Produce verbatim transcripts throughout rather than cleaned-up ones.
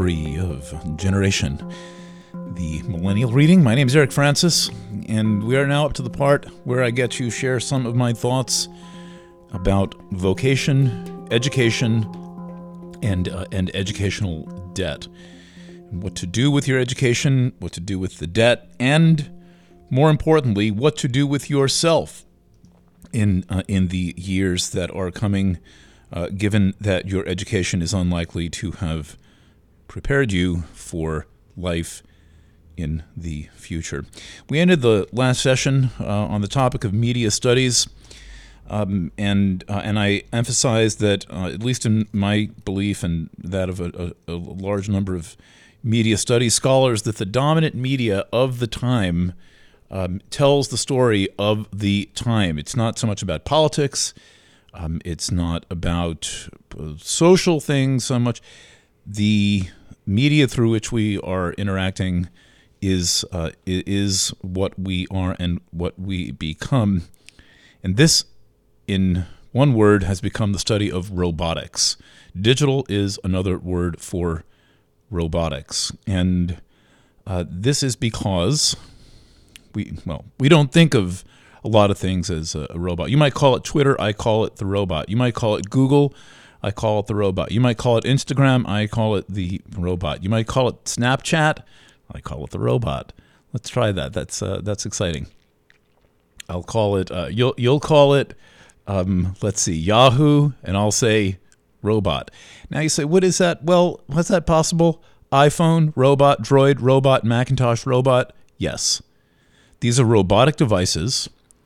three of Generation, the Millennial Reading. My name is Eric Francis, and we are now up to the part where I get to share some of my thoughts about vocation, education, and uh, and educational debt. What to do with your education, what to do with the debt, and more importantly, what to do with yourself in uh, in the years that are coming, uh, given that your education is unlikely to have prepared you for life in the future. We ended the last session uh, on the topic of media studies, um, and uh, and I emphasized that, uh, at least in my belief and that of a, a, a large number of media studies scholars, that the dominant media of the time um, tells the story of the time. It's not so much about politics. Um, it's not about uh, social things so much. The media through which we are interacting is uh, is what we are and what we become. And this, in one word, has become the study of robotics. Digital is another word for robotics. And uh, this is because we, well, we don't think of a lot of things as a, a robot. You might call it Twitter, I call it the robot. You might call it Google, I call it the robot. You might call it Instagram, I call it the robot. You might call it Snapchat, I call it the robot. Let's try that. That's uh, that's exciting. I'll call it. Uh, you'll you'll call it. Um, let's see, Yahoo, and I'll say robot. Now you say, what is that? Well, what's that possible? iPhone, robot, Droid, robot, Macintosh, robot. Yes, these are robotic devices,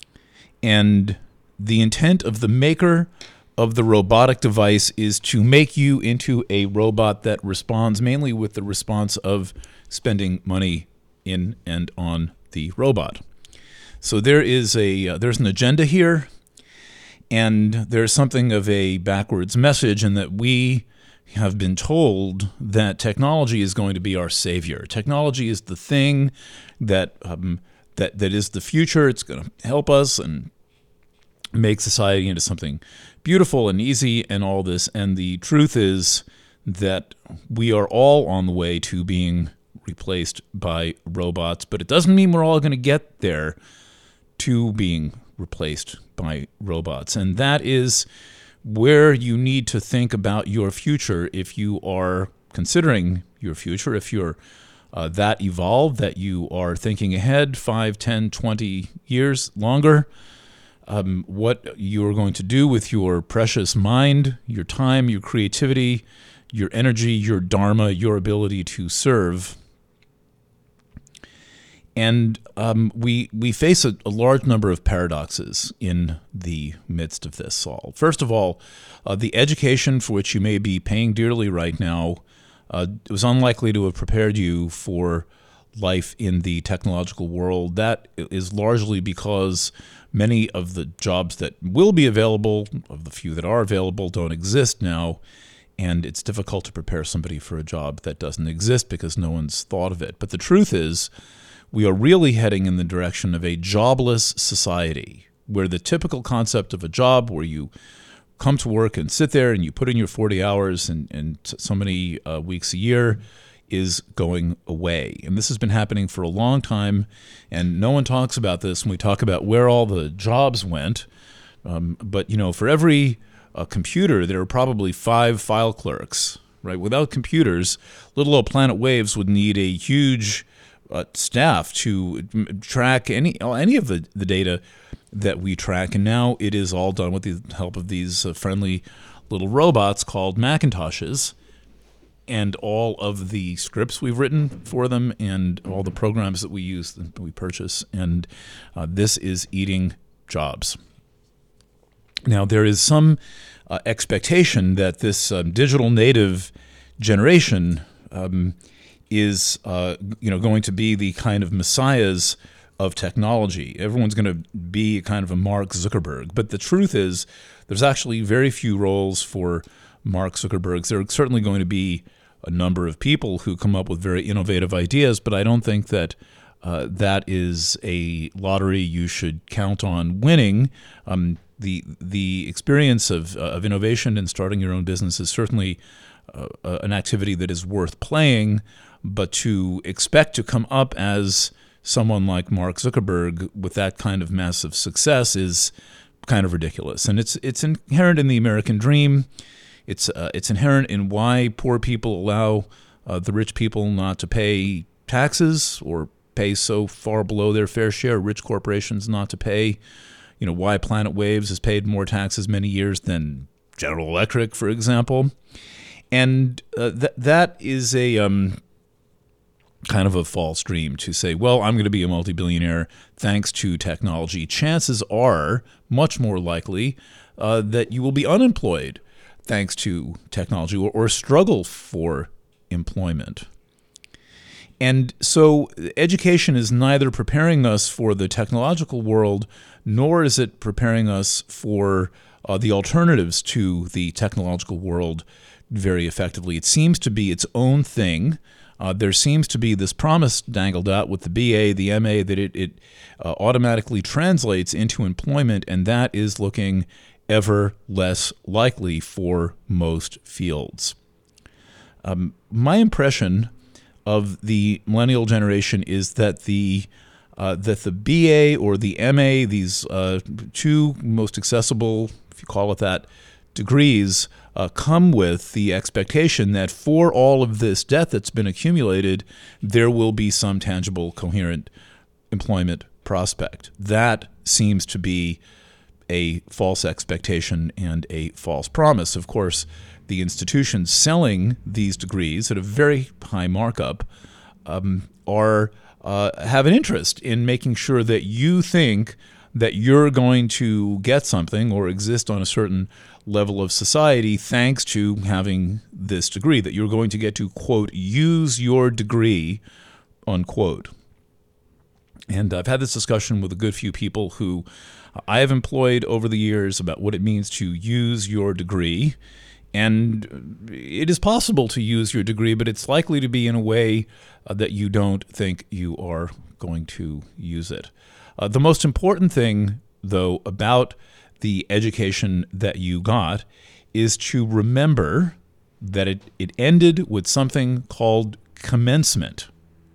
and the intent of the maker of the robotic device is to make you into a robot that responds mainly with the response of spending money in and on the robot. So there is a uh, there's an agenda here, and there's something of a backwards message in that we have been told that technology is going to be our savior. Technology is the thing that um, that that is the future. It's going to help us and make society into something beautiful and easy and all this. And the truth is that we are all on the way to being replaced by robots, but it doesn't mean we're all going to get there to being replaced by robots. And that is where you need to think about your future if you are considering your future, if you're uh, that evolved, that you are thinking ahead five, ten, twenty years longer. Um, what you're going to do with your precious mind, your time, your creativity, your energy, your dharma, your ability to serve. And um, we we face a, a large number of paradoxes in the midst of this all. First of all, uh, the education for which you may be paying dearly right now uh, was unlikely to have prepared you for life in the technological world. That is largely because many of the jobs that will be available, of the few that are available, don't exist now, and it's difficult to prepare somebody for a job that doesn't exist because no one's thought of it. But the truth is, we are really heading in the direction of a jobless society, where the typical concept of a job, where you come to work and sit there and you put in your forty hours and, and so many uh, weeks a year, is going away. And this has been happening for a long time, and no one talks about this when we talk about where all the jobs went. Um, but, you know, for every uh, computer, there are probably five file clerks, right? Without computers, little old Planet Waves would need a huge uh, staff to track any any of the, the data that we track. And now it is all done with the help of these uh, friendly little robots called Macintoshes, and all of the scripts we've written for them and all the programs that we use, that we purchase. And uh, this is eating jobs. Now, there is some uh, expectation that this um, digital native generation um, is uh, you know, going to be the kind of messiahs of technology. Everyone's going to be kind of a Mark Zuckerberg. But the truth is, there's actually very few roles for Mark Zuckerbergs. There are certainly going to be a number of people who come up with very innovative ideas, but I don't think that uh, that is a lottery you should count on winning. Um, the the experience of uh, of innovation and starting your own business is certainly uh, an activity that is worth playing, but to expect to come up as someone like Mark Zuckerberg with that kind of massive success is kind of ridiculous. And it's it's inherent in the American dream. It's uh, it's inherent in why poor people allow uh, the rich people not to pay taxes or pay so far below their fair share, rich corporations not to pay. You know, why Planet Waves has paid more taxes many years than General Electric, for example. And uh, th- that is a um, kind of a false dream to say, well, I'm going to be a multi-billionaire thanks to technology. Chances are much more likely uh, that you will be unemployed thanks to technology or, or struggle for employment. And so education is neither preparing us for the technological world, nor is it preparing us for uh, the alternatives to the technological world very effectively. It seems to be its own thing. Uh, there seems to be this promise dangled out with the B A, the M A, that it, it uh, automatically translates into employment, and that is looking ever less likely for most fields. Um, my impression of the millennial generation is that the uh, that the B A or the M A, these uh, two most accessible, if you call it that, degrees, uh, come with the expectation that for all of this debt that's been accumulated, there will be some tangible, coherent employment prospect. That seems to be a false expectation and a false promise. Of course, the institutions selling these degrees at a very high markup um, are uh, have an interest in making sure that you think that you're going to get something or exist on a certain level of society thanks to having this degree, that you're going to get to, quote, use your degree, unquote. And I've had this discussion with a good few people who I have employed over the years about what it means to use your degree. And it is possible to use your degree, but it's likely to be in a way uh, that you don't think you are going to use it. Uh, the most important thing, though, about the education that you got is to remember that it, it ended with something called commencement.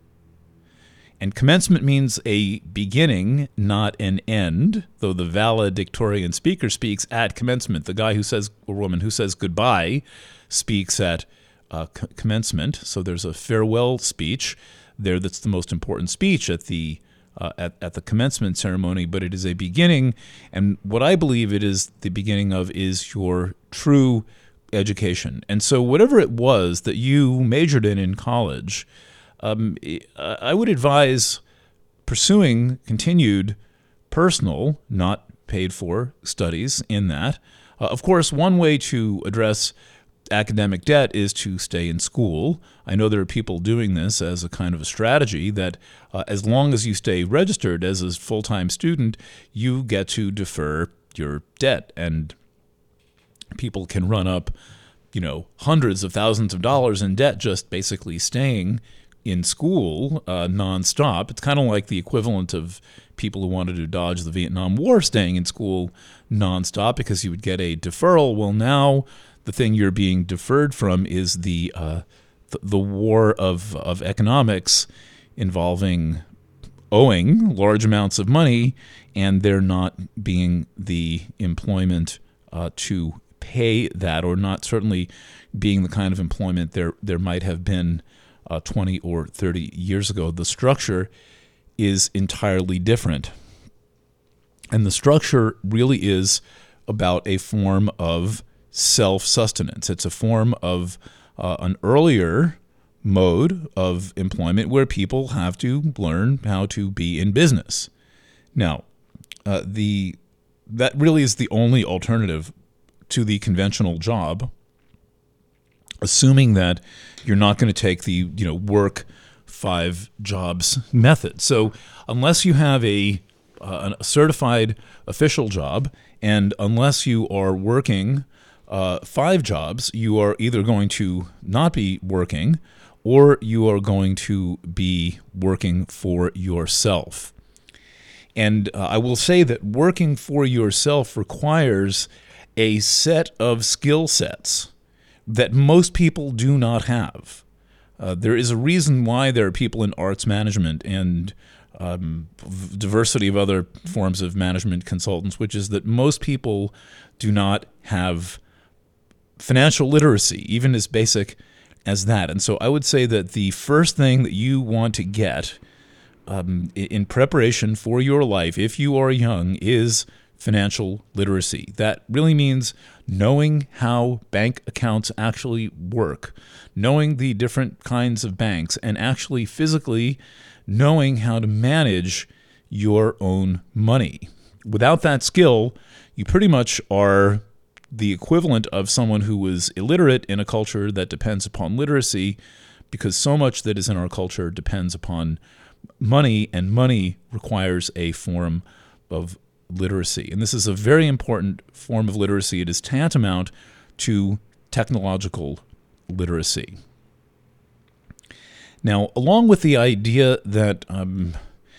And commencement means a beginning, not an end, though the valedictorian speaker speaks at commencement. The guy who says, or woman who says goodbye speaks at uh, c- commencement. So there's a farewell speech there that's the most important speech at the uh, at, at the commencement ceremony, but it is a beginning. And what I believe it is the beginning of is your true education. And so whatever it was that you majored in in college, Um, I would advise pursuing continued personal, not paid for, studies in that. Uh, of course, one way to address academic debt is to stay in school. I know there are people doing this as a kind of a strategy that uh, as long as you stay registered as a full-time student, you get to defer your debt. And people can run up, you know, hundreds of thousands of dollars in debt just basically staying in school uh, nonstop. It's kind of like the equivalent of people who wanted to dodge the Vietnam War staying in school nonstop because you would get a deferral. Well, now the thing you're being deferred from is the uh, th- the war of of economics involving owing large amounts of money and there not being the employment uh, to pay that, or not certainly being the kind of employment there there might have been Uh, twenty or thirty years ago. The structure is entirely different. And the structure really is about a form of self-sustenance. It's a form of uh, an earlier mode of employment where people have to learn how to be in business. Now, uh, the that really is the only alternative to the conventional job, assuming that you're not going to take the, you know, work five jobs method. So unless you have a, uh, a certified official job, and unless you are working uh, five jobs, you are either going to not be working or you are going to be working for yourself. And uh, I will say that working for yourself requires a set of skill sets, that most people do not have. Uh, there is a reason why there are people in arts management and um, diversity of other forms of management consultants, which is that most people do not have financial literacy, even as basic as that. And so I would say that the first thing that you want to get um, in preparation for your life, if you are young, is financial literacy. That really means knowing how bank accounts actually work, knowing the different kinds of banks, and actually physically knowing how to manage your own money. Without that skill, you pretty much are the equivalent of someone who was illiterate in a culture that depends upon literacy, because so much that is in our culture depends upon money, and money requires a form of literacy. And this is a very important form of literacy. It is tantamount to technological literacy. Now, along with the idea that um,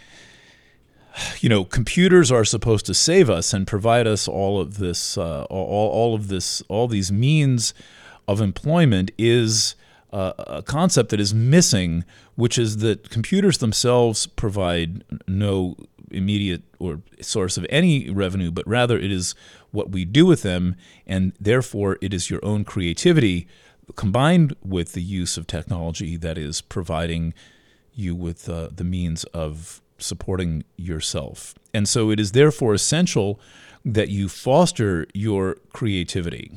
you know, computers are supposed to save us and provide us all of this, uh, all, all of this, all these means of employment, is uh, a concept that is missing, which is that computers themselves provide no immediate or source of any revenue, but rather it is what we do with them, and therefore it is your own creativity combined with the use of technology that is providing you with uh, the means of supporting yourself. And so it is therefore essential that you foster your creativity.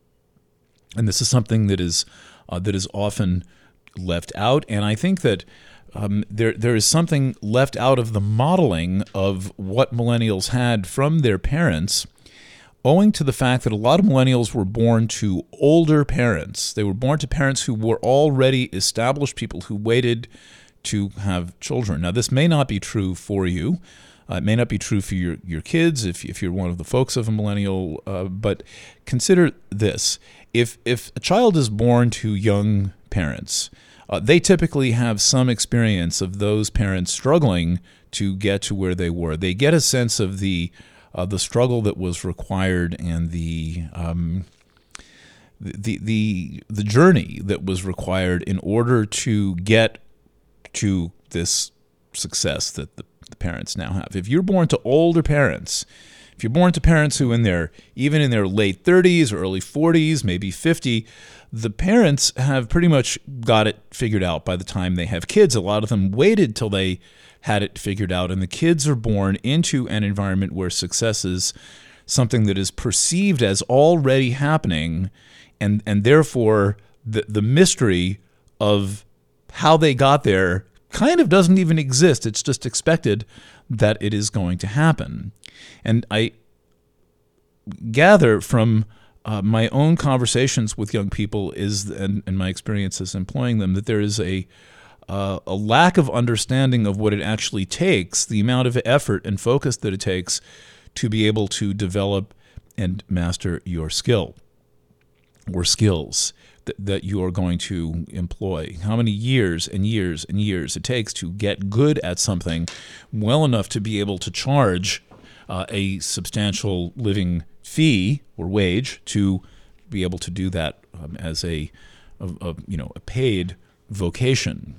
And this is something that is uh, that is often left out. And I think that um, there there is something left out of the modeling of what millennials had from their parents, owing to the fact that a lot of millennials were born to older parents. They were born to parents who were already established people who waited to have children. Now, this may not be true for you. Uh, it may not be true for your, your kids if, if you're one of the folks of a millennial, uh, but consider this. If, if a child is born to young parents, uh, they typically have some experience of those parents struggling to get to where they were. They get a sense of the uh, the struggle that was required and the um, the the the journey that was required in order to get to this success that the, the parents now have. If you're born to older parents, if you're born to parents who in their, even in their late thirties or early forties, maybe fifty, the parents have pretty much got it figured out by the time they have kids. A lot of them waited till they had it figured out, and the kids are born into an environment where success is something that is perceived as already happening, and, and therefore the, the mystery of how they got there kind of doesn't even exist. It's just expected that it is going to happen. And I gather from uh, my own conversations with young people is, and, and my experiences employing them, that there is a uh, a lack of understanding of what it actually takes, the amount of effort and focus that it takes to be able to develop and master your skill or skills that you are going to employ, how many years and years and years it takes to get good at something well enough to be able to charge uh, a substantial living fee or wage to be able to do that um, as a, a, a you know a paid vocation.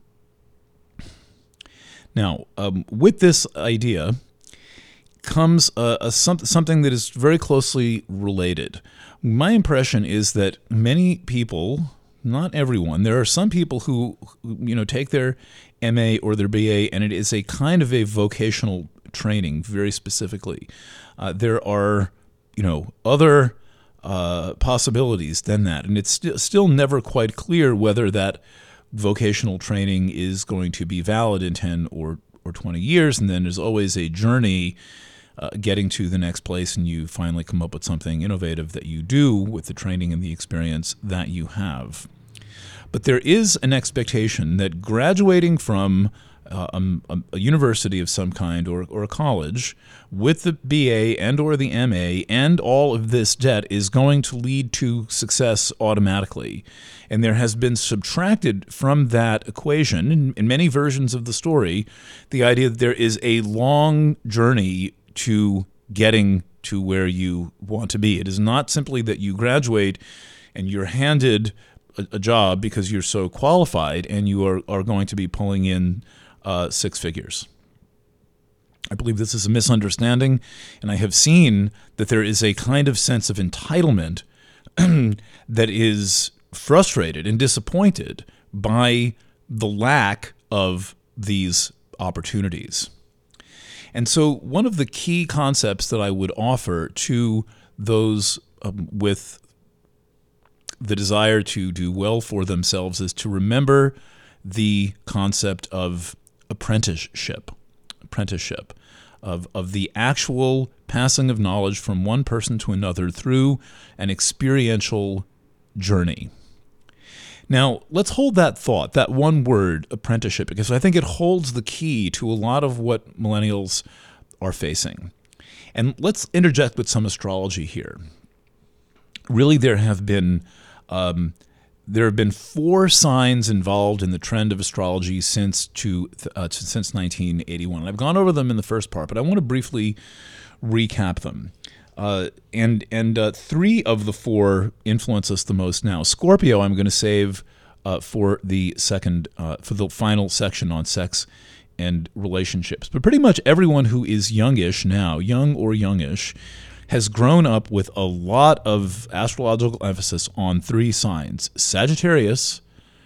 Now, um, with this idea comes a, a some, something that is very closely related. My impression is that many people, not everyone, there are some people who, you know, take their M A or their B A, and it is a kind of a vocational training, very specifically. Uh, there are, you know, other uh, possibilities than that, and it's st- still never quite clear whether that vocational training is going to be valid in ten or, or twenty years, and then there's always a journey Uh, getting to the next place, and you finally come up with something innovative that you do with the training and the experience that you have. But there is an expectation that graduating from uh, a, a university of some kind or, or a college with the B A and or the M A and all of this debt is going to lead to success automatically. And there has been subtracted from that equation, in, in many versions of the story, the idea that there is a long journey to getting to where you want to be. It is not simply that you graduate and you're handed a, a job because you're so qualified, and you are, are going to be pulling in uh, six figures. I believe this is a misunderstanding, and I have seen that there is a kind of sense of entitlement that is frustrated and disappointed by the lack of these opportunities. And so one of the key concepts that I would offer to those um, with the desire to do well for themselves is to remember the concept of apprenticeship, apprenticeship, of, of the actual passing of knowledge from one person to another through an experiential journey. Now, let's hold that thought, that one word, apprenticeship, because I think it holds the key to a lot of what millennials are facing. And let's interject with some astrology here. Really, there have been um, there have been four signs involved in the trend of astrology since to uh, since nineteen eighty-one. And I've gone over them in the first part, but I want to briefly recap them. Uh, and and uh, three of the four influence us the most now. Scorpio, I'm going to save uh, for the second, uh, for the final section on sex and relationships. But pretty much everyone who is youngish now, young or youngish, has grown up with a lot of astrological emphasis on three signs: Sagittarius,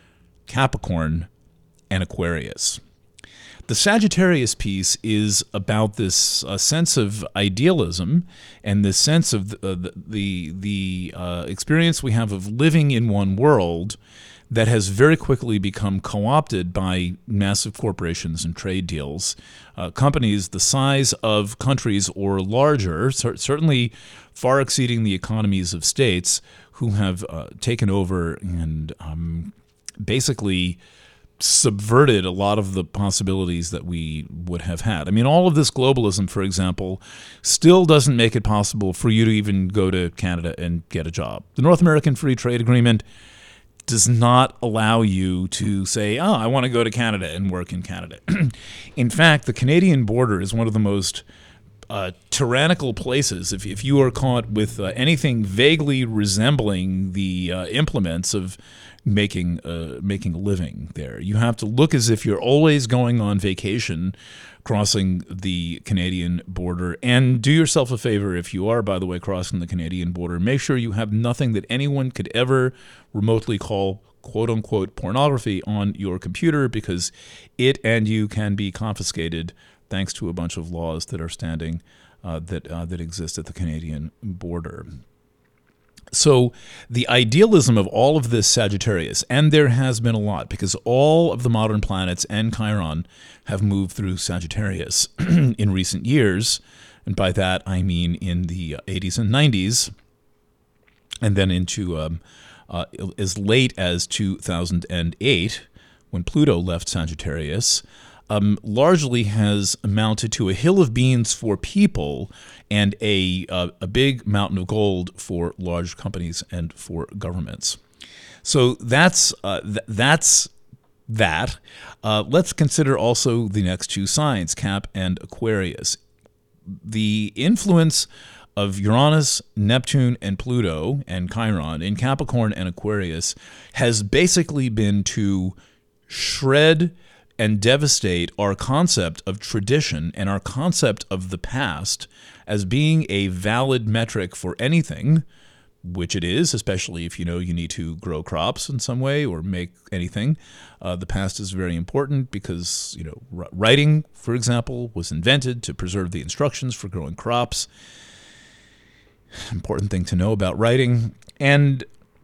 Capricorn, and Aquarius. The Sagittarius piece is about this uh, sense of idealism and this sense of the uh, the, the uh, experience we have of living in one world that has very quickly become co-opted by massive corporations and trade deals. Uh, companies the size of countries or larger, cer- certainly far exceeding the economies of states, who have uh, taken over and um, basically subverted a lot of the possibilities that we would have had. I mean, all of this globalism, for example, still doesn't make it possible for you to even go to Canada and get a job. The North American Free Trade Agreement does not allow you to say, oh, I want to go to Canada and work in Canada. In fact, the Canadian border is one of the most uh, tyrannical places. If, if you are caught with uh, anything vaguely resembling the uh, implements of making uh, making a living there, you have to look as if you're always going on vacation crossing the Canadian border. And do yourself a favor, if you are, by the way, crossing the Canadian border, make sure you have nothing that anyone could ever remotely call quote-unquote pornography on your computer, because it and you can be confiscated thanks to a bunch of laws that are standing uh, that uh, that exist at the Canadian border. So the idealism of all of this Sagittarius, and there has been a lot, because all of the modern planets and Chiron have moved through Sagittarius in recent years, and by that I mean in the eighties and nineties, and then into um, uh, as late as two thousand eight, when Pluto left Sagittarius. Um, largely has amounted to a hill of beans for people and a uh, a big mountain of gold for large companies and for governments. So that's uh, th- that's that. Uh, let's consider also the next two signs, Cap and Aquarius. The influence of Uranus, Neptune, and Pluto and Chiron in Capricorn and Aquarius has basically been to shred and devastate our concept of tradition and our concept of the past as being a valid metric for anything, which it is, especially if you know you need to grow crops in some way or make anything. Uh, the past is very important because, you know, r- writing, for example, was invented to preserve the instructions for growing crops. Important thing to know about writing. And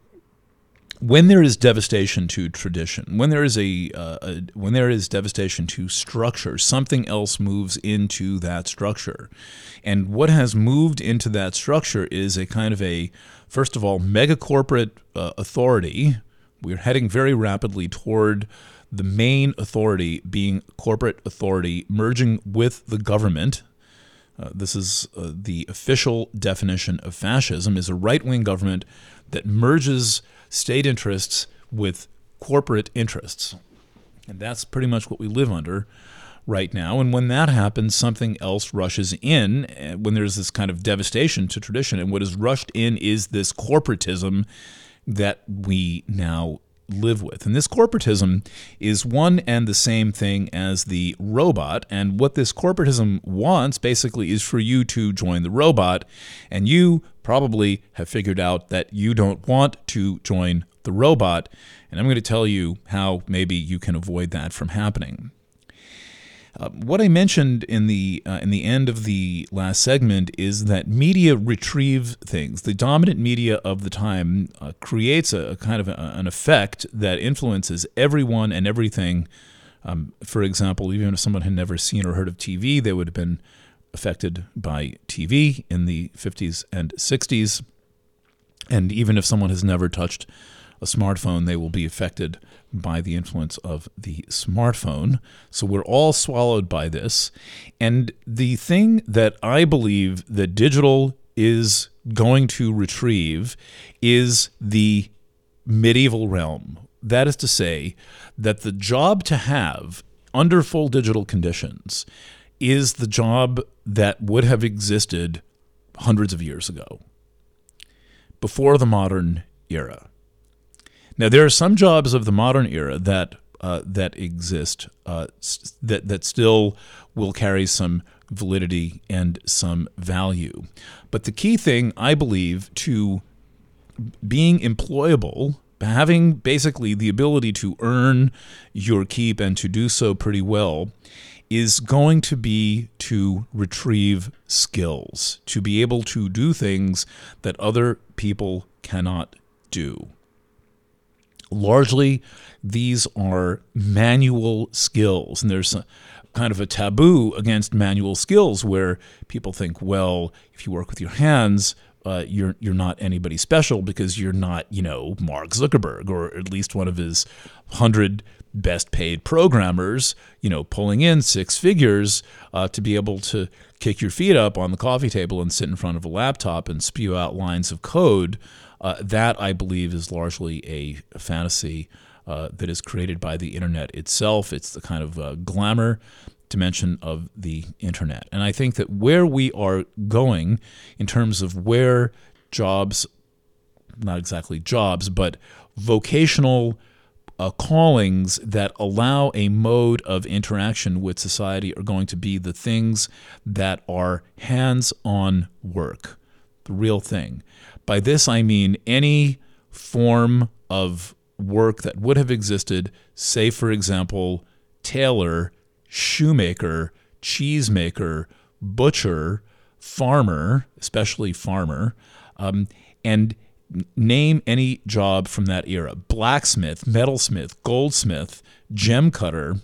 when there is devastation to tradition, when there is a, uh, a when there is devastation to structure, something else moves into that structure. And what has moved into that structure is a kind of a, first of all, mega corporate uh, authority. We're heading very rapidly toward the main authority being corporate authority merging with the government. Uh, this is uh, the official definition of fascism, is a right-wing government that merges state interests with corporate interests. And that's pretty much what we live under right now. And when that happens, something else rushes in, when there's this kind of devastation to tradition. And what is rushed in is this corporatism that we now live with. And this corporatism is one and the same thing as the robot. And what this corporatism wants basically is for you to join the robot. And you probably have figured out that you don't want to join the robot. And I'm going to tell you how maybe you can avoid that from happening. Uh, what I mentioned in the uh, in the end of the last segment is that media retrieve things. The dominant media of the time uh, creates a, a kind of a, an effect that influences everyone and everything. Um, for example, even if someone had never seen or heard of T V, they would have been affected by T V in the fifties and sixties. And even if someone has never touched a smartphone, they will be affected by the influence of the smartphone. So we're all swallowed by this. And the thing that I believe that digital is going to retrieve is the medieval realm. That is to say that the job to have under full digital conditions is the job that would have existed hundreds of years ago, before the modern era. Now, there are some jobs of the modern era that uh, that exist uh, that that still will carry some validity and some value. But the key thing, I believe, to being employable, having basically the ability to earn your keep and to do so pretty well, is going to be to retrieve skills, to be able to do things that other people cannot do. Largely, these are manual skills, and there's a, kind of a taboo against manual skills where people think, well, if you work with your hands, uh, you're you're not anybody special because you're not, you know, Mark Zuckerberg or at least one of his hundred best paid programmers, you know, pulling in six figures uh, to be able to kick your feet up on the coffee table and sit in front of a laptop and spew out lines of code. Uh, that, I believe, is largely a fantasy uh, that is created by the internet itself. It's the kind of uh, glamour dimension of the internet. And I think that where we are going in terms of where jobs, not exactly jobs, but vocational uh, callings that allow a mode of interaction with society are going to be the things that are hands-on work, the real thing. By this, I mean any form of work that would have existed, say, for example, tailor, shoemaker, cheesemaker, butcher, farmer, especially farmer, um, and name any job from that era. Blacksmith, metalsmith, goldsmith, gem cutter,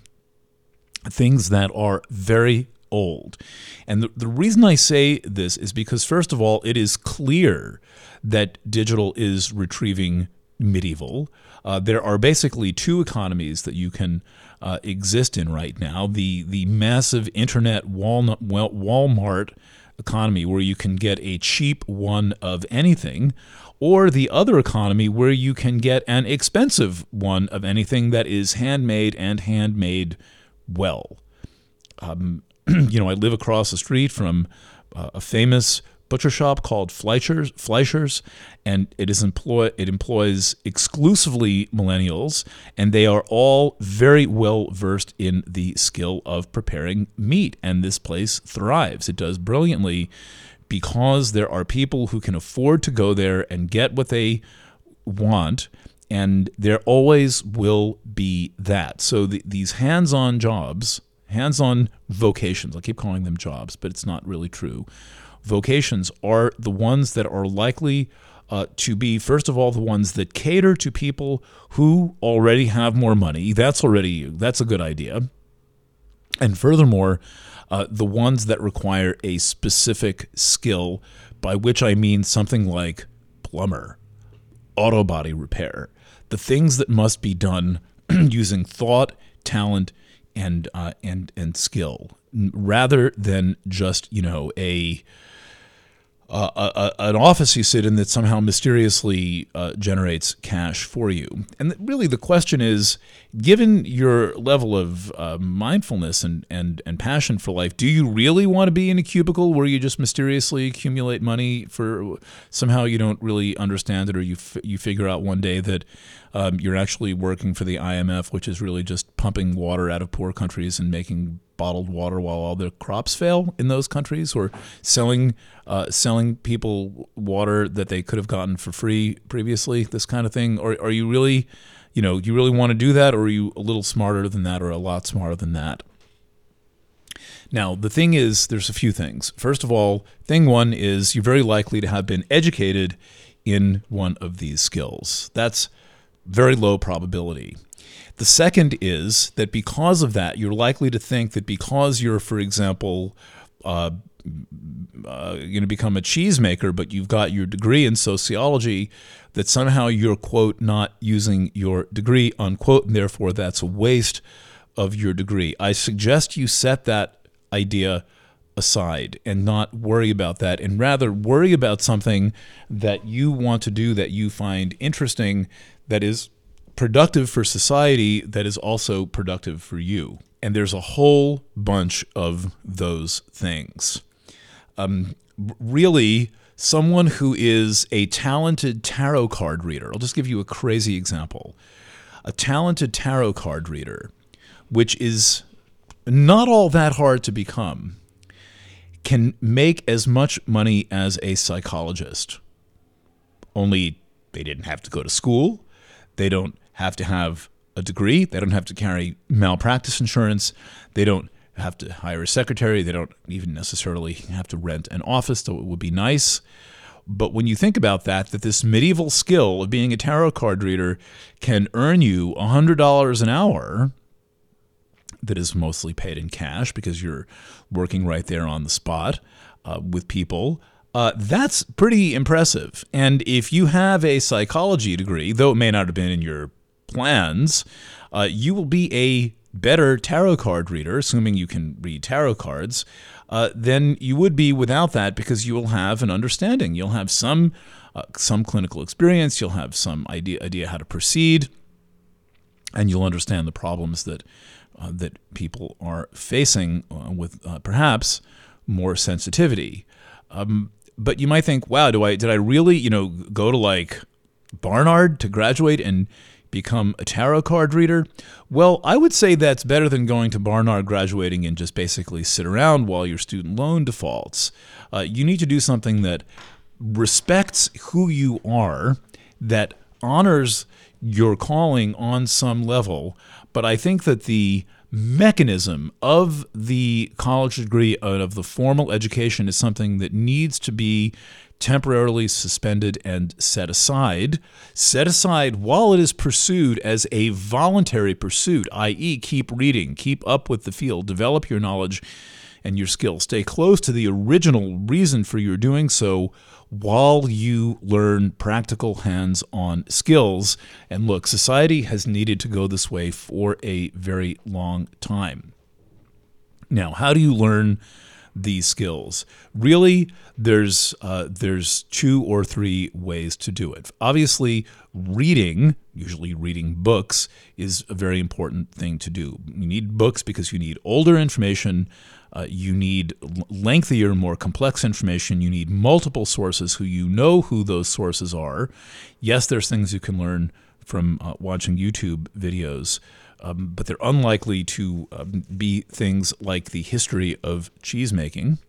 things that are very old. And the, the reason I say this is because, first of all, it is clear that digital is retrieving medieval. Uh, there are basically two economies that you can uh, exist in right now. The the massive internet Walnut, Walmart economy where you can get a cheap one of anything, or the other economy where you can get an expensive one of anything that is handmade and handmade well. Um, you know, I live across the street from uh, a famous butcher shop called Fleischer's, Fleischer's, and it is employ it employs exclusively millennials, and they are all very well versed in the skill of preparing meat. And this place thrives; it does brilliantly because there are people who can afford to go there and get what they want, and there always will be that. So the, these hands-on jobs, hands-on vocations, I keep calling them jobs, but it's not really true. Vocations are the ones that are likely uh, to be, first of all, the ones that cater to people who already have more money. That's already, that's a good idea. And furthermore, uh, the ones that require a specific skill, by which I mean something like plumber, auto body repair, the things that must be done using thought, talent, and uh, and and skill, rather than just, you know, a uh, a, a, an office you sit in that somehow mysteriously uh, generates cash for you. And really the question is, given your level of uh, mindfulness and, and, and passion for life, do you really want to be in a cubicle where you just mysteriously accumulate money for somehow you don't really understand it, or you f- you figure out one day that um, you're actually working for the I M F, which is really just pumping water out of poor countries and making bottled water while all their crops fail in those countries, or selling uh, selling people water that they could have gotten for free previously, this kind of thing? Or are you really, you know, you really want to do that, or are you a little smarter than that, or a lot smarter than that? Now, the thing is, there's a few things. First of all, thing one is you're very likely to have been educated in one of these skills. That's very low probability. The second is that because of that, you're likely to think that because you're, for example, uh, uh, going to become a cheesemaker, but you've got your degree in sociology, that somehow you're, quote, not using your degree, unquote, and therefore that's a waste of your degree. I suggest you set that idea aside and not worry about that, and rather worry about something that you want to do, that you find interesting, that is productive for society, that is also productive for you. And there's a whole bunch of those things. Um, really, someone who is a talented tarot card reader, I'll just give you a crazy example. A talented tarot card reader, which is not all that hard to become, can make as much money as a psychologist. Only they didn't have to go to school. They don't have to have a degree. They don't have to carry malpractice insurance. They don't have to hire a secretary. They don't even necessarily have to rent an office, though it would be nice. But when you think about that, that this medieval skill of being a tarot card reader can earn you one hundred dollars an hour, that is mostly paid in cash because you're working right there on the spot uh, with people, uh, that's pretty impressive. And if you have a psychology degree, though it may not have been in your plans, uh, you will be a better tarot card reader, assuming you can read tarot cards, uh, than you would be without that, because you will have an understanding. You'll have some uh, some clinical experience. You'll have some idea idea how to proceed, and you'll understand the problems that uh, that people are facing uh, with uh, perhaps more sensitivity. Um, but you might think, wow, do I did I really you know go to like Barnard to graduate and become a tarot card reader? Well, I would say that's better than going to Barnard, graduating, and just basically sit around while your student loan defaults. Uh, you need to do something that respects who you are, that honors your calling on some level. But I think that the mechanism of the college degree, of the formal education, is something that needs to be temporarily suspended and set aside. Set aside while it is pursued as a voluntary pursuit, that is keep reading, keep up with the field, develop your knowledge and your skills. Stay close to the original reason for your doing so while you learn practical hands-on skills. And look, society has needed to go this way for a very long time. Now, how do you learn these skills? Really, there's uh, there's two or three ways to do it. Obviously, reading, usually reading books, is a very important thing to do. You need books because you need older information. Uh, you need lengthier, more complex information. You need multiple sources who you know who those sources are. Yes, there's things you can learn from uh, watching YouTube videos, Um, but they're unlikely to um, be things like the history of cheese making.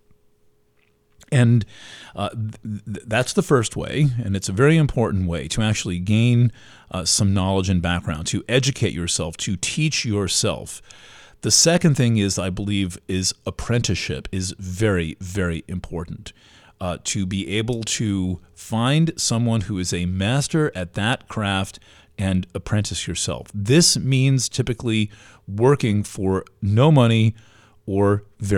And uh, th- that's the first way, and it's a very important way to actually gain uh, some knowledge and background, to educate yourself, to teach yourself. The second thing is, I believe, is apprenticeship is very, very important. Uh, to be able to find someone who is a master at that craft and apprentice yourself. This means typically working for no money or very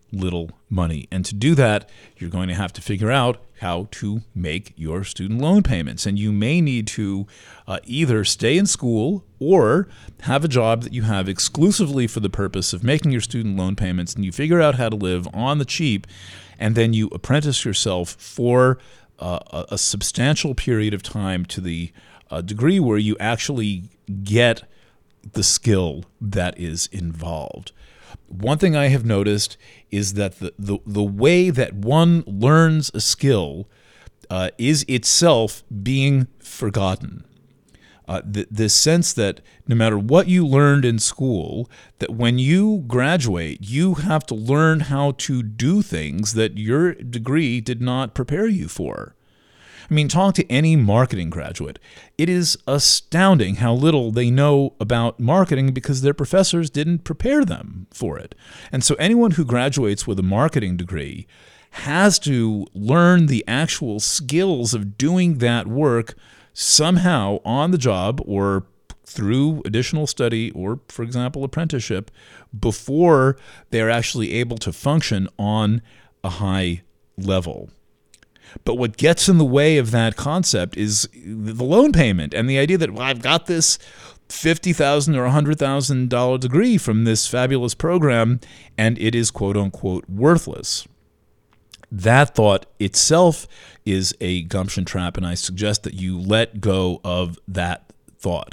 little money. And to do that, you're going to have to figure out how to make your student loan payments. And you may need to uh, either stay in school or have a job that you have exclusively for the purpose of making your student loan payments, and you figure out how to live on the cheap, and then you apprentice yourself for uh, a, a substantial period of time to the uh, degree where you actually get the skill that is involved. One thing I have noticed is that the, the, the way that one learns a skill uh, is itself being forgotten. Uh, the, the sense that no matter what you learned in school, that when you graduate, you have to learn how to do things that your degree did not prepare you for. I mean, talk to any marketing graduate. It is astounding how little they know about marketing because their professors didn't prepare them for it. And so anyone who graduates with a marketing degree has to learn the actual skills of doing that work somehow on the job or through additional study or, for example, apprenticeship before they're actually able to function on a high level. But what gets in the way of that concept is the loan payment and the idea that, well, I've got this fifty thousand dollars or one hundred thousand dollars degree from this fabulous program, and it is quote-unquote worthless. That thought itself is a gumption trap, and I suggest that you let go of that thought.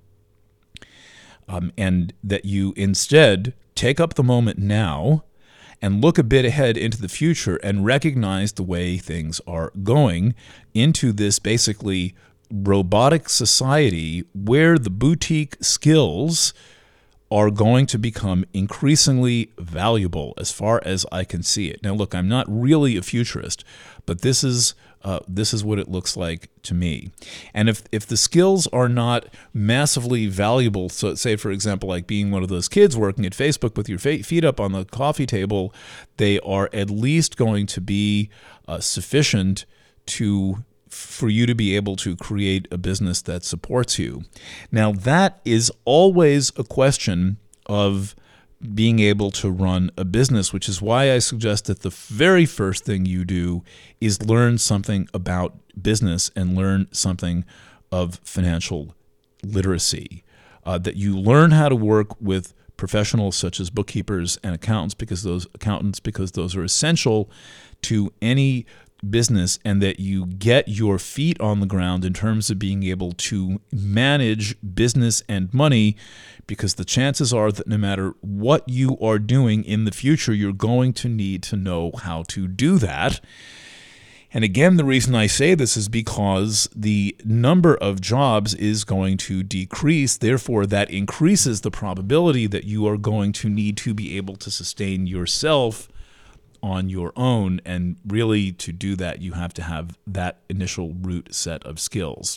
Um, and that you instead take up the moment now and look a bit ahead into the future and recognize the way things are going into this basically robotic society where the boutique skills are going to become increasingly valuable as far as I can see it. Now, look, I'm not really a futurist, but this is uh, this is what it looks like to me. And if if the skills are not massively valuable, so say, for example, like being one of those kids working at Facebook with your feet up on the coffee table, they are at least going to be uh, sufficient to for you to be able to create a business that supports you. Now, that is always a question of being able to run a business, which is why I suggest that the very first thing you do is learn something about business and learn something of financial literacy, uh, that you learn how to work with professionals such as bookkeepers and accountants because those accountants because those are essential to any business, and that you get your feet on the ground in terms of being able to manage business and money, because the chances are that no matter what you are doing in the future, you're going to need to know how to do that. And again, the reason I say this is because the number of jobs is going to decrease. Therefore, that increases the probability that you are going to need to be able to sustain yourself on your own, and really to do that you have to have that initial root set of skills.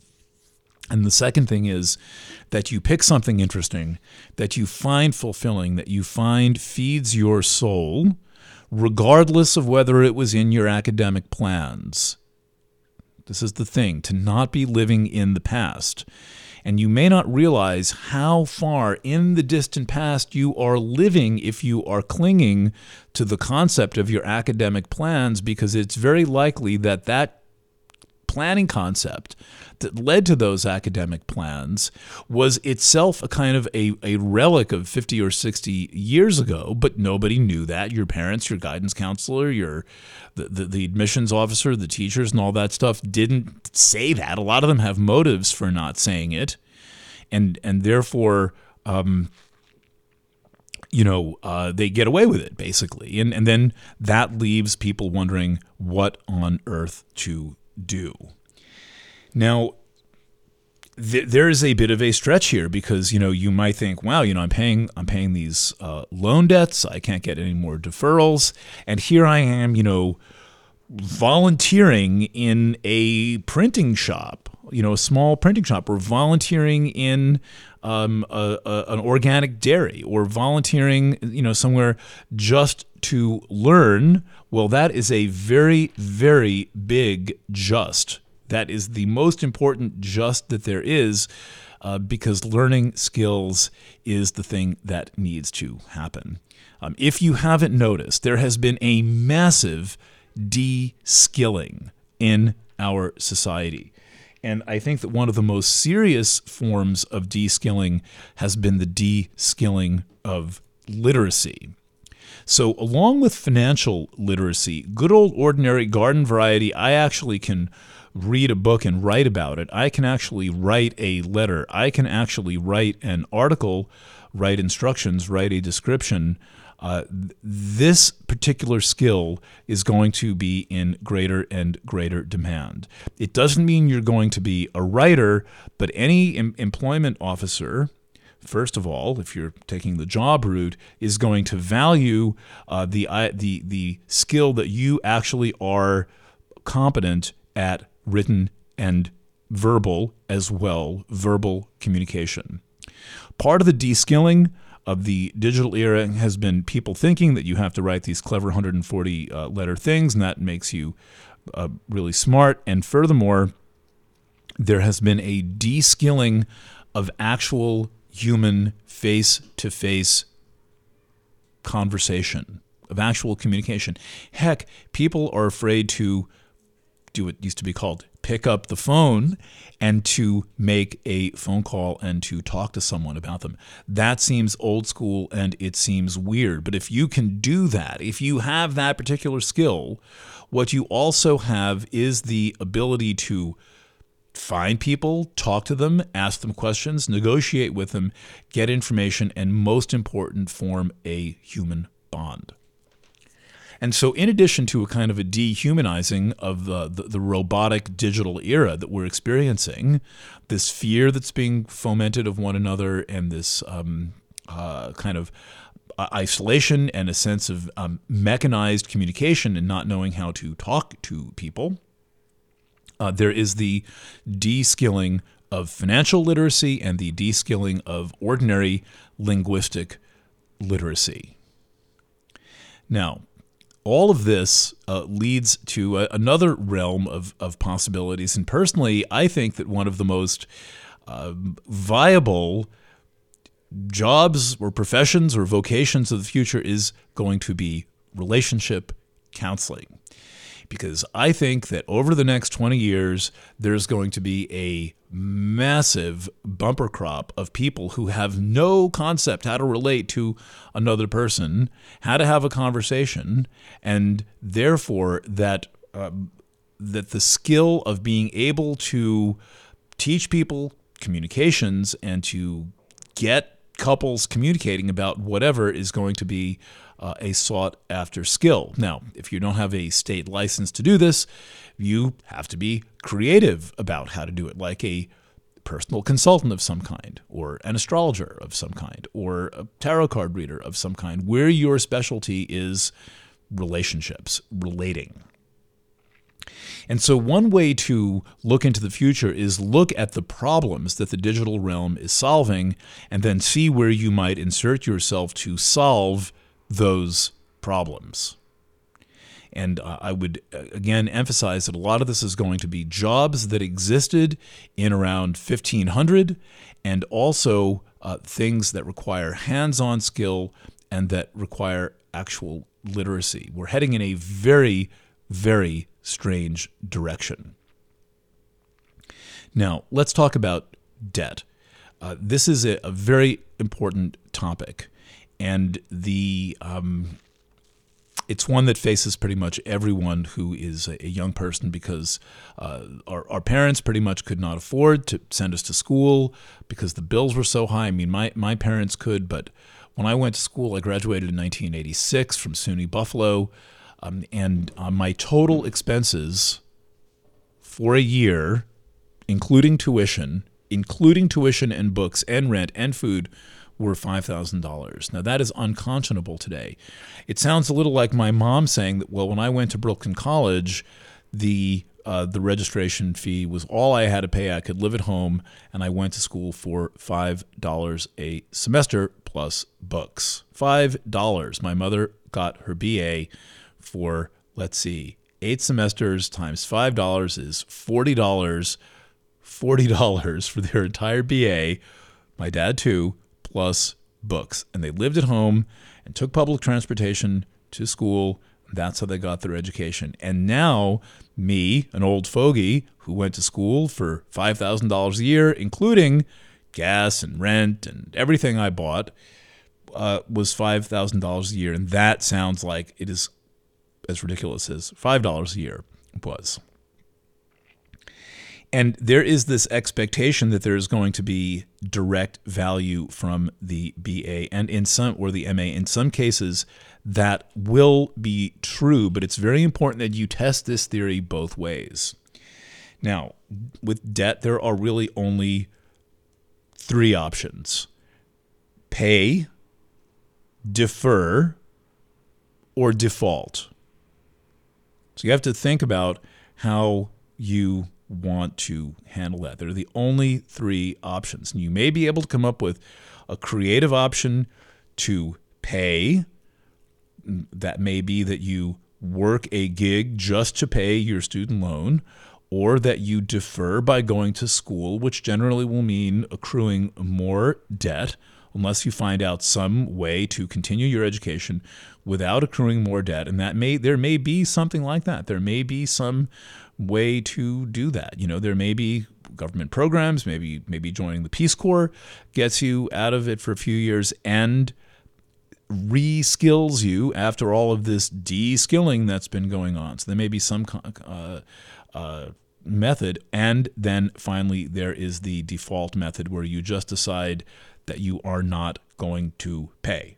And the second thing is that you pick something interesting, that you find fulfilling, that you find feeds your soul, regardless of whether it was in your academic plans. This is the thing, to not be living in the past. And you may not realize how far in the distant past you are living if you are clinging to the concept of your academic plans, because it's very likely that that planning concept that led to those academic plans was itself a kind of a, a relic of fifty or sixty years ago, but nobody knew that. Your parents, your guidance counselor, your the, the, the admissions officer, the teachers, and all that stuff didn't say that. A lot of them have motives for not saying it, and and therefore, um, you know, uh, they get away with it, basically. And, and then that leaves people wondering what on earth to do. Now, th- there is a bit of a stretch here because, you know, you might think, wow, you know, I'm paying I'm paying these uh, loan debts. I can't get any more deferrals. And here I am, you know, volunteering in a printing shop, you know, a small printing shop, or volunteering in um, a, a, an organic dairy, or volunteering, you know, somewhere just to learn. Well, that is a very, very big just. That is the most important just that there is, uh, because learning skills is the thing that needs to happen. Um, if you haven't noticed, there has been a massive de-skilling in our society. And I think that one of the most serious forms of de-skilling has been the de-skilling of literacy. So along with financial literacy, good old ordinary garden variety, I actually can read a book and write about it. I can actually write a letter. I can actually write an article, write instructions, write a description. Uh, this particular skill is going to be in greater and greater demand. It doesn't mean you're going to be a writer, but any em- employment officer, first of all, if you're taking the job route, is going to value uh, the, uh, the, the skill that you actually are competent at written and verbal as well, verbal communication. Part of the de-skilling of the digital era has been people thinking that you have to write these clever one hundred forty uh, letter things, and that makes you uh, really smart. And furthermore, there has been a de-skilling of actual human face-to-face conversation, of actual communication. Heck, people are afraid to do what used to be called pick up the phone and to make a phone call and to talk to someone about them. That seems old school and it seems weird. But if you can do that, if you have that particular skill, what you also have is the ability to find people, talk to them, ask them questions, negotiate with them, get information, and most important, form a human bond. And so in addition to a kind of a dehumanizing of the, the, the robotic digital era that we're experiencing, this fear that's being fomented of one another and this um, uh, kind of isolation and a sense of um, mechanized communication and not knowing how to talk to people, uh, there is the de-skilling of financial literacy and the de-skilling of ordinary linguistic literacy. Now, all of this uh, leads to a, another realm of, of possibilities. And personally, I think that one of the most uh, viable jobs or professions or vocations of the future is going to be relationship counseling. Because I think that over the next twenty years, there's going to be a massive bumper crop of people who have no concept how to relate to another person, how to have a conversation, and therefore that uh, that the skill of being able to teach people communications and to get couples communicating about whatever is going to be Uh, a sought-after skill. Now, if you don't have a state license to do this, you have to be creative about how to do it, like a personal consultant of some kind, or an astrologer of some kind, or a tarot card reader of some kind, where your specialty is relationships, relating. And so one way to look into the future is look at the problems that the digital realm is solving and then see where you might insert yourself to solve those problems. And uh, I would, uh, again, emphasize that a lot of this is going to be jobs that existed in around fifteen hundred and also uh, things that require hands-on skill and that require actual literacy. We're heading in a very, very strange direction. Now, let's talk about debt. Uh, this is a, a very important topic. And the um, it's one that faces pretty much everyone who is a, a young person because uh, our, our parents pretty much could not afford to send us to school because the bills were so high. I mean, my, my parents could, but when I went to school, I graduated in nineteen eighty-six from SUNY Buffalo, um, and uh, my total expenses for a year, including tuition, including tuition and books and rent and food, were five thousand dollars. Now, that is unconscionable today. It sounds a little like my mom saying that, well, when I went to Brooklyn College, the uh, the registration fee was all I had to pay. I could live at home, and I went to school for five dollars a semester plus books. five dollars. My mother got her B A for, let's see, eight semesters times five dollars is forty dollars forty dollars for their entire B A, my dad too, plus books. And they lived at home and took public transportation to school. That's how they got their education. And now me, an old fogey who went to school for five thousand dollars a year, including gas and rent and everything I bought, uh, was five thousand dollars a year. And that sounds like it is as ridiculous as five dollars a year was. And there is this expectation that there is going to be direct value from the B A and in some, or the M A. In some cases, that will be true, but it's very important that you test this theory both ways. Now, with debt, there are really only three options: pay, defer, or default. So you have to think about how you want to handle that. They're the only three options. And you may be able to come up with a creative option to pay. That may be that you work a gig just to pay your student loan, or that you defer by going to school, which generally will mean accruing more debt unless you find out some way to continue your education without accruing more debt. And that may there may be something like that. There may be some way to do that. You know, there may be government programs, maybe maybe joining the Peace Corps gets you out of it for a few years and re-skills you after all of this de-skilling that's been going on. So there may be some uh, uh, method. And then finally, there is the default method where you just decide that you are not going to pay.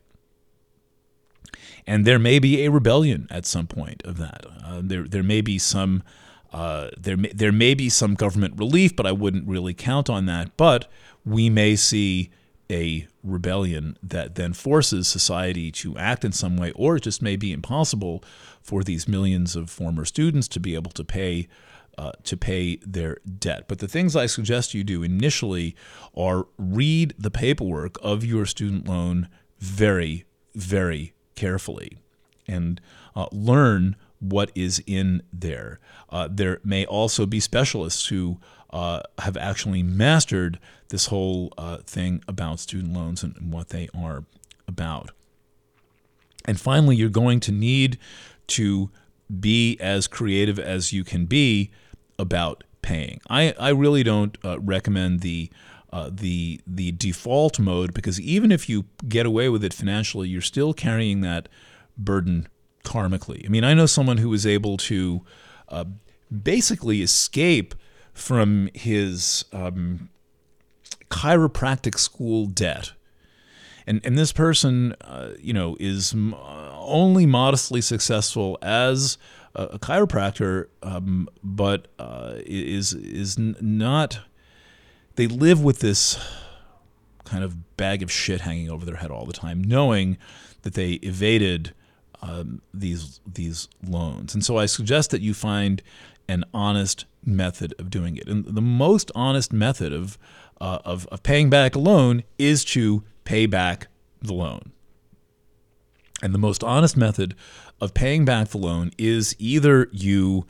And there may be a rebellion at some point of that. Uh, there there may be some uh, there may, there may be some government relief, but I wouldn't really count on that. But we may see a rebellion that then forces society to act in some way, or it just may be impossible for these millions of former students to be able to pay uh, to pay their debt. But the things I suggest you do initially are read the paperwork of your student loan very, very carefully and uh, learn what is in there. Uh, there may also be specialists who uh, have actually mastered this whole uh, thing about student loans and, and what they are about. And finally, you're going to need to be as creative as you can be about paying. I, I really don't uh, recommend the Uh, the the default mode, because even if you get away with it financially, you're still carrying that burden karmically. I mean, I know someone who was able to uh, basically escape from his um, chiropractic school debt. And and this person, uh, you know, is m- only modestly successful as a, a chiropractor, um, but uh, is is n- not... They live with this kind of bag of shit hanging over their head all the time, knowing that they evaded um, these these loans. And so I suggest that you find an honest method of doing it. And the most honest method of uh, of, of paying back a loan is to pay back the loan. And the most honest method of paying back the loan is either you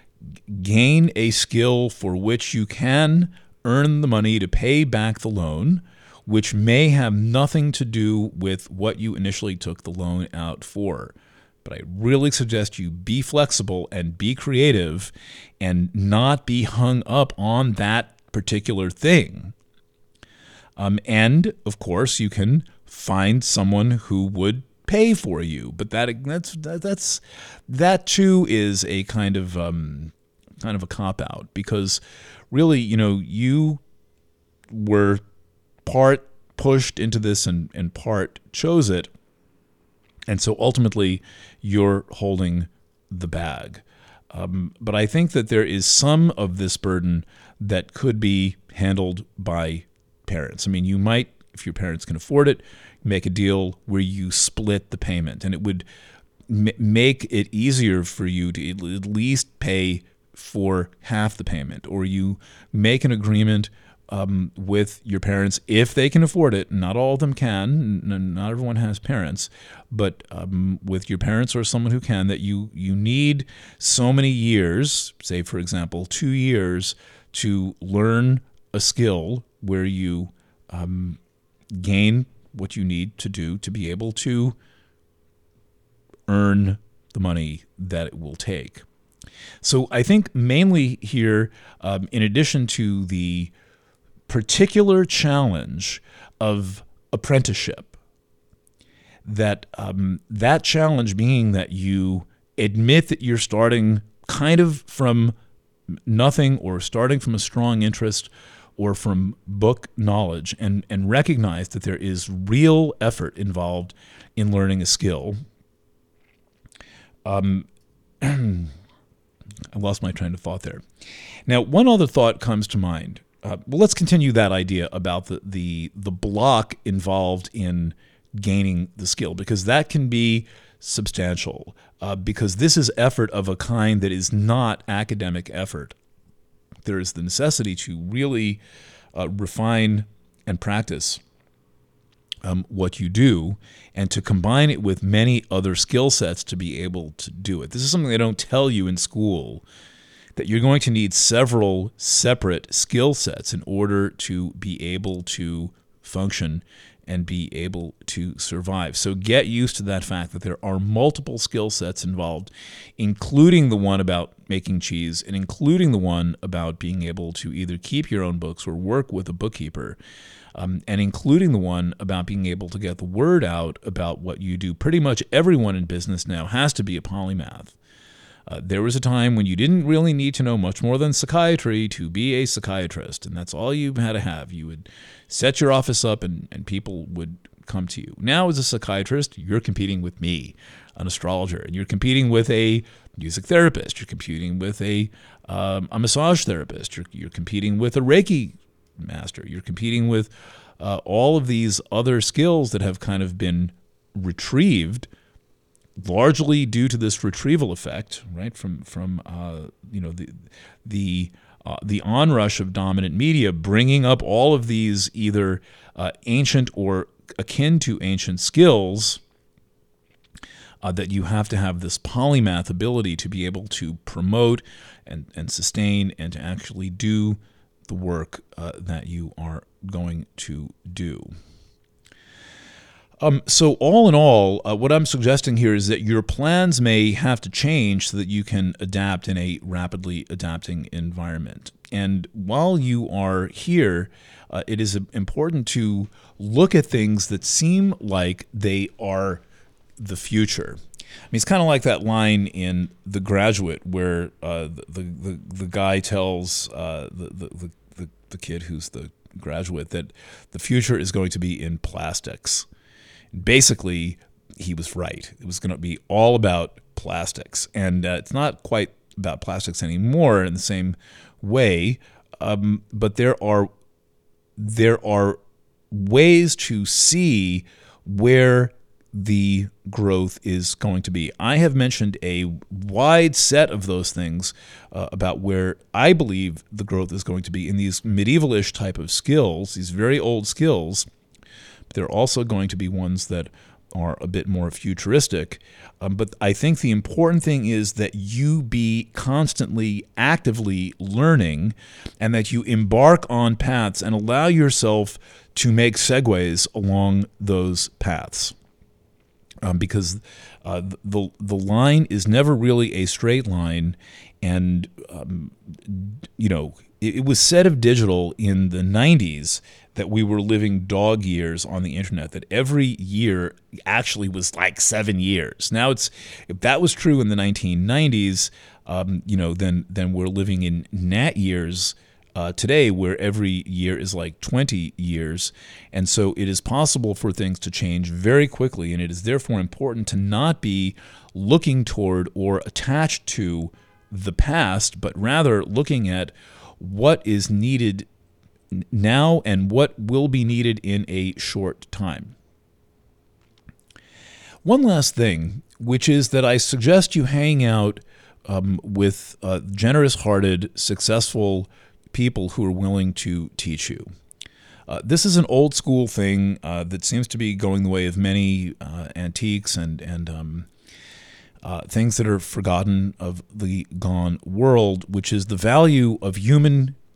gain a skill for which you can earn the money to pay back the loan, which may have nothing to do with what you initially took the loan out for. But I really suggest you be flexible and be creative and not be hung up on that particular thing. Um, and, of course, you can find someone who would pay for you. But that that's that, that's that too is a kind of um, kind of a cop-out, because really, you know, you were part pushed into this and, and part chose it. And so ultimately, you're holding the bag. Um, but I think that there is some of this burden that could be handled by parents. I mean, you might, if your parents can afford it, make a deal where you split the payment. And it would m- make it easier for you to at least pay for half the payment, or you make an agreement um, with your parents if they can afford it. Not all of them can. N- not everyone has parents, but um, with your parents or someone who can, that you you need so many years, say for example two years, to learn a skill where you um, gain what you need to do to be able to earn the money that it will take. So I think mainly here, um, in addition to the particular challenge of apprenticeship, that um, that challenge being that you admit that you're starting kind of from nothing or starting from a strong interest or from book knowledge, and, and recognize that there is real effort involved in learning a skill. Um, I lost my train of thought there. Now, one other thought comes to mind. Uh, well, let's continue that idea about the, the the block involved in gaining the skill, because that can be substantial, uh, because this is effort of a kind that is not academic effort. There is the necessity to really uh, refine and practice um, what you do, and to combine it with many other skill sets to be able to do it. This is something they don't tell you in school, that you're going to need several separate skill sets in order to be able to function and be able to survive. So get used to that fact that there are multiple skill sets involved, including the one about making cheese and including the one about being able to either keep your own books or work with a bookkeeper, um, and including the one about being able to get the word out about what you do. Pretty much everyone in business now has to be a polymath. Uh, there was a time when you didn't really need to know much more than psychiatry to be a psychiatrist, and that's all you had to have. You would set your office up and, and people would come to you. Now, as a psychiatrist, you're competing with me, an astrologer, and you're competing with a music therapist. You're competing with a um, a massage therapist. You're, you're competing with a Reiki master. You're competing with uh, all of these other skills that have kind of been retrieved, largely due to this retrieval effect, right? From from uh, you know the the uh, the onrush of dominant media, bringing up all of these either uh, ancient or akin to ancient skills uh, that you have to have this polymath ability to be able to promote and and sustain and to actually do the work uh, that you are going to do. Um, so all in all, uh, what I'm suggesting here is that your plans may have to change so that you can adapt in a rapidly adapting environment. And while you are here, uh, it is important to look at things that seem like they are the future. I mean, it's kind of like that line in The Graduate where uh, the, the the guy tells uh, the, the the the kid who's the graduate that the future is going to be in plastics. Basically, he was right. It was going to be all about plastics, and uh, it's not quite about plastics anymore in the same way. Um, but there are there are ways to see where the growth is going to be. I have mentioned a wide set of those things uh, about where I believe the growth is going to be in these medieval-ish type of skills, these very old skills. There are also going to be ones that are a bit more futuristic. Um, but I think the important thing is that you be constantly, actively learning, and that you embark on paths and allow yourself to make segues along those paths. Um, because uh, the the line is never really a straight line, and um, you know it, it was said of digital in the nineties that we were living dog years on the internet, that every year actually was like seven years. Now, it's if that was true in the nineteen nineties, um, you know, then then we're living in gnat years uh, today, where every year is like twenty years. And so it is possible for things to change very quickly, and it is therefore important to not be looking toward or attached to the past, but rather looking at what is needed now and what will be needed in a short time. One last thing, which is that I suggest you hang out um, with uh, generous-hearted, successful people who are willing to teach you. Uh, this is an old-school thing uh, that seems to be going the way of many uh, antiques and and um, uh, things that are forgotten of the gone world, which is the value of human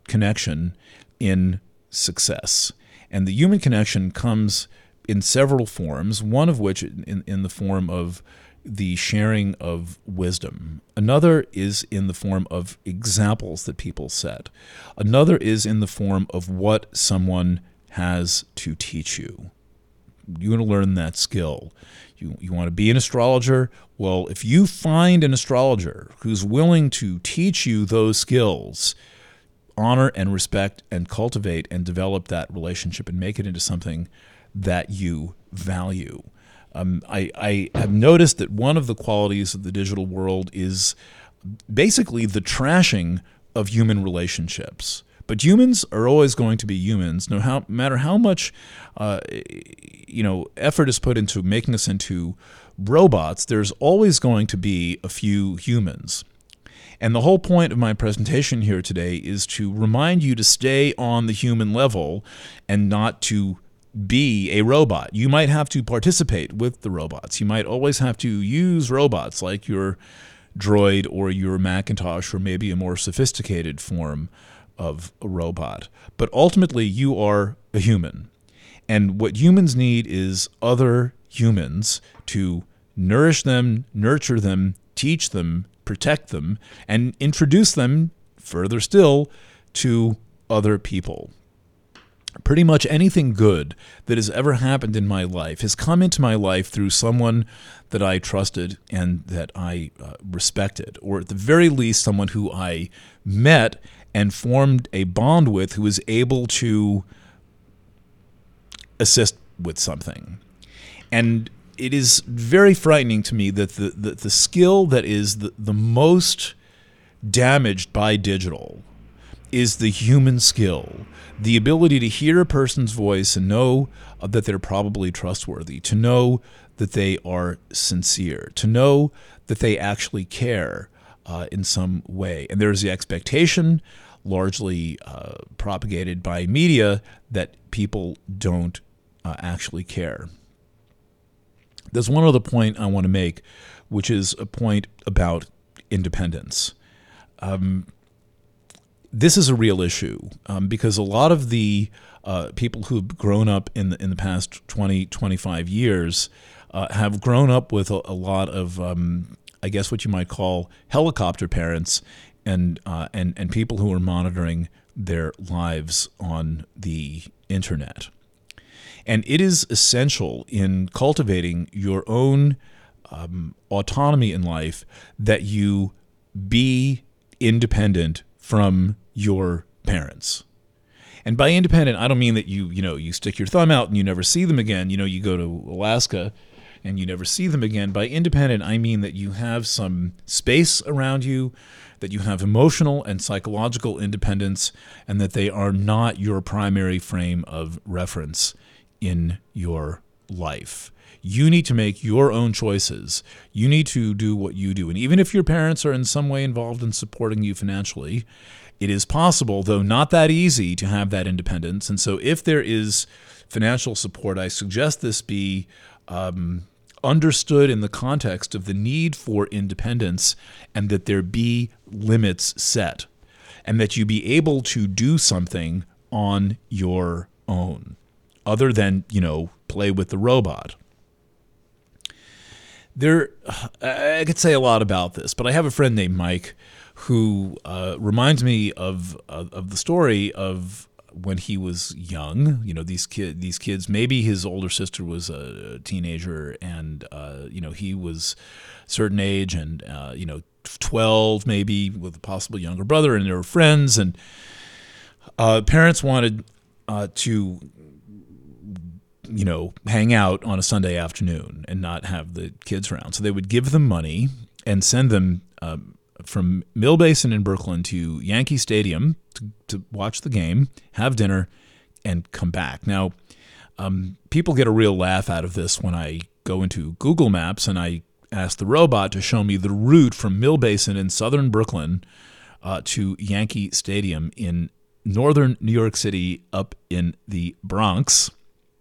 connection in success. And the human connection comes in several forms, one of which in, in the form of the sharing of wisdom. Another is in the form of examples that people set. Another is in the form of what someone has to teach you. You want to learn that skill. You, you want to be an astrologer? Well, if you find an astrologer who's willing to teach you those skills, honor and respect and cultivate and develop that relationship and make it into something that you value. Um, I, I have noticed that one of the qualities of the digital world is basically the trashing of human relationships. But humans are always going to be humans, no how, matter how much uh, you know effort is put into making us into robots. There's always going to be a few humans. And the whole point of my presentation here today is to remind you to stay on the human level and not to be a robot. You might have to participate with the robots. You might always have to use robots like your Droid or your Macintosh or maybe a more sophisticated form of a robot. But ultimately, you are a human. And what humans need is other humans to nourish them, nurture them, teach them, protect them, and introduce them, further still, to other people. Pretty much anything good that has ever happened in my life has come into my life through someone that I trusted and that I uh, respected, or at the very least, someone who I met and formed a bond with who was able to assist with something. And it is very frightening to me that the, the, the skill that is the, the most damaged by digital is the human skill, the ability to hear a person's voice and know uh, that they're probably trustworthy, to know that they are sincere, to know that they actually care uh, in some way. And there's the expectation, largely uh, propagated by media, that people don't uh, actually care. There's one other point I want to make, which is a point about independence. Um, this is a real issue um, because a lot of the uh, people who've grown up in the, in the past twenty, twenty-five years uh, have grown up with a, a lot of, um, I guess what you might call helicopter parents and, uh, and, and people who are monitoring their lives on the internet. And it is essential in cultivating your own um, autonomy in life that you be independent from your parents. And by independent, I don't mean that you, you know, you stick your thumb out and you never see them again. You know, you go to Alaska and you never see them again. By independent, I mean that you have some space around you, that you have emotional and psychological independence, and that they are not your primary frame of reference in your life. You need to make your own choices. You need to do what you do. And even if your parents are in some way involved in supporting you financially, it is possible, though not that easy, to have that independence. And so if there is financial support, I suggest this be um, understood in the context of the need for independence, and that there be limits set, and that you be able to do something on your own, other than, you know, play with the robot. There, I could say a lot about this, but I have a friend named Mike who uh, reminds me of, of of the story of when he was young. You know, these kid, these kids. Maybe his older sister was a teenager, and uh, you know, he was a certain age, and uh, you know, twelve maybe, with a possible younger brother, and they were friends, and uh, parents wanted uh, to, you know, hang out on a Sunday afternoon and not have the kids around. So they would give them money and send them um, from Mill Basin in Brooklyn to Yankee Stadium to, to watch the game, have dinner, and come back. Now, um, people get a real laugh out of this when I go into Google Maps and I ask the robot to show me the route from Mill Basin in southern Brooklyn uh, to Yankee Stadium in northern New York City up in the Bronx.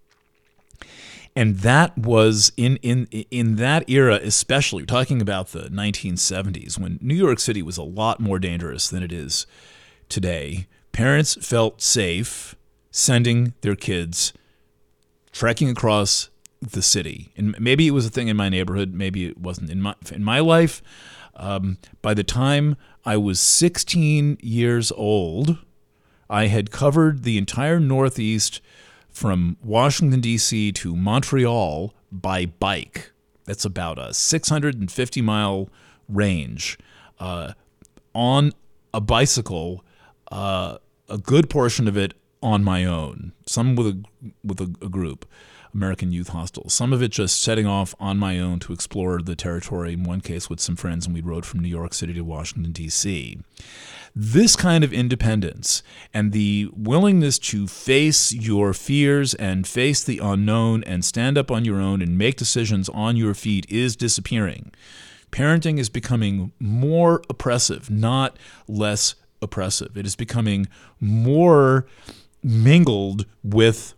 And that was in, in in that era, especially, we're talking about the nineteen seventies, when New York City was a lot more dangerous than it is today. Parents felt safe sending their kids trekking across the city. And maybe it was a thing in my neighborhood. Maybe it wasn't. In my in my life, um, by the time I was sixteen years old, I had covered the entire Northeast from Washington, D C to Montreal by bike. That's about a six hundred fifty mile range uh, on a bicycle, uh, a good portion of it on my own, some with a with a, a group, American Youth Hostel. Some of it just setting off on my own to explore the territory, in one case with some friends, and we rode from New York City to Washington, D C This kind of independence and the willingness to face your fears and face the unknown and stand up on your own and make decisions on your feet is disappearing. Parenting is becoming more oppressive, not less oppressive. It is becoming more mingled with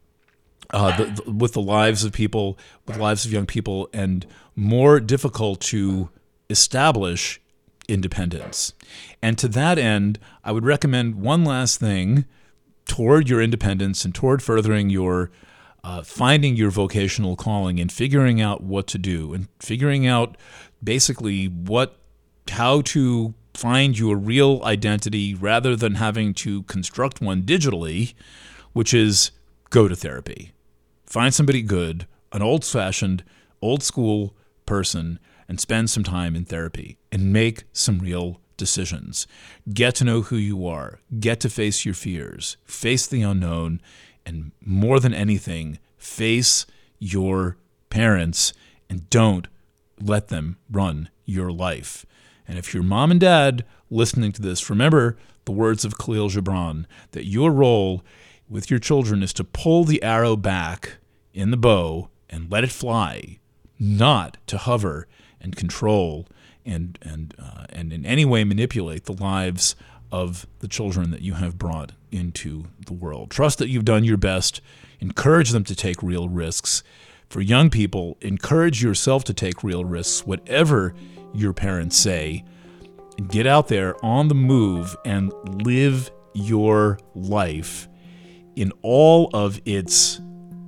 uh, the, the, with the lives of people, with the lives of young people, and more difficult to establish independence. And to that end, I would recommend one last thing toward your independence and toward furthering your uh, finding your vocational calling and figuring out what to do and figuring out basically what how to find your real identity rather than having to construct one digitally, which is go to therapy. Find somebody good, an old-fashioned, old-school person, and spend some time in therapy and make some real decisions. Get to know who you are. Get to face your fears. Face the unknown. And more than anything, face your parents and don't let them run your life. And if you're mom and dad listening to this, remember the words of Khalil Gibran, that your role with your children is to pull the arrow back in the bow and let it fly, not to hover and control and and uh, and in any way manipulate the lives of the children that you have brought into the world. Trust that you've done your best. Encourage them to take real risks. For young people, encourage yourself to take real risks, whatever your parents say. And get out there on the move and live your life in all of its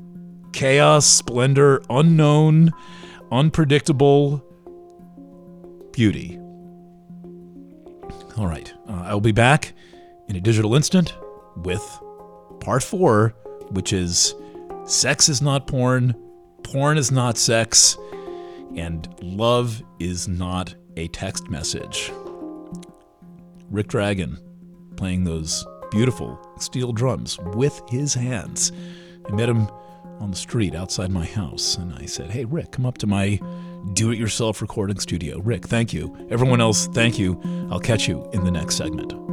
chaos, splendor, unknown, unpredictable beauty. All right, uh, I'll be back in a digital instant with part four, which is sex is not porn, porn is not sex, and love is not a text message. Rick Dragon playing those beautiful steel drums with his hands. I met him on the street outside my house, and I said, "Hey, Rick, come up to my do-it-yourself recording studio." Rick, thank you. Everyone else, thank you. I'll catch you in the next segment.